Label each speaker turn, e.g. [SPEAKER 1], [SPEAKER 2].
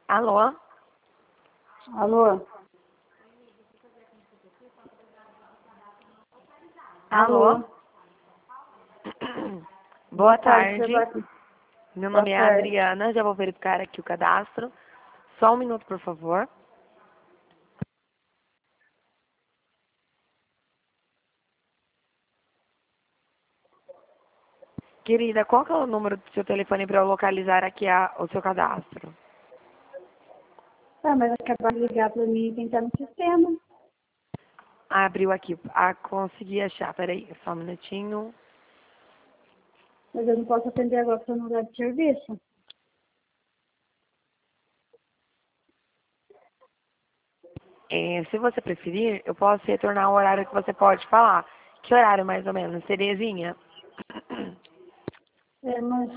[SPEAKER 1] Alô?
[SPEAKER 2] Alô?
[SPEAKER 1] Alô? Boa tarde.
[SPEAKER 2] Sebastião.
[SPEAKER 1] Meu
[SPEAKER 2] Boa
[SPEAKER 1] nome é
[SPEAKER 2] tarde.
[SPEAKER 1] Adriana, já vou verificar aqui o cadastro. Só um minuto, por favor. Querida, qual que é o número do seu telefone para eu localizar aqui o seu cadastro?
[SPEAKER 2] Ah, mas acabaram de ligar para mim e tentar no sistema.
[SPEAKER 1] Abriu aqui. Consegui achar. Peraí, só um minutinho.
[SPEAKER 2] Mas eu não posso atender agora porque eu não dou de serviço.
[SPEAKER 1] Se você preferir, eu posso retornar o horário que você pode falar. Que horário, mais ou menos? Terezinha?
[SPEAKER 2] É, mas